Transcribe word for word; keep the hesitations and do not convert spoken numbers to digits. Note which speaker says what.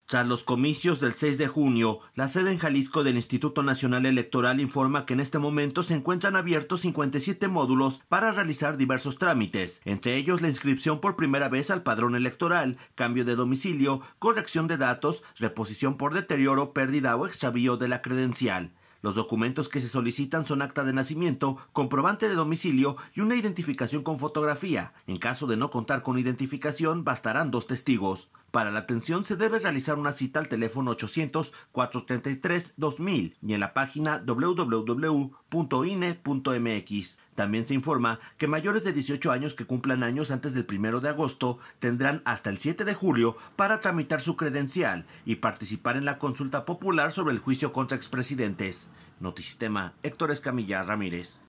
Speaker 1: Tras los comicios del seis de junio, la sede en Jalisco del Instituto Nacional Electoral informa que en este momento se encuentran abiertos cincuenta y siete módulos para realizar diversos trámites, entre ellos la inscripción por primera vez al padrón electoral, cambio de domicilio, corrección de datos, reposición por deterioro, pérdida o extravío de la credencial. Los documentos que se solicitan son acta de nacimiento, comprobante de domicilio y una identificación con fotografía. En caso de no contar con identificación, bastarán dos testigos. Para la atención se debe realizar una cita al teléfono ochocientos, cuatrocientos treinta y tres, dos mil y en la página doble u doble u doble u punto i n e punto m x. También se informa que mayores de dieciocho años que cumplan años antes del primero de agosto tendrán hasta el siete de julio para tramitar su credencial y participar en la consulta popular sobre el juicio contra expresidentes. Notisistema, Héctor Escamilla Ramírez.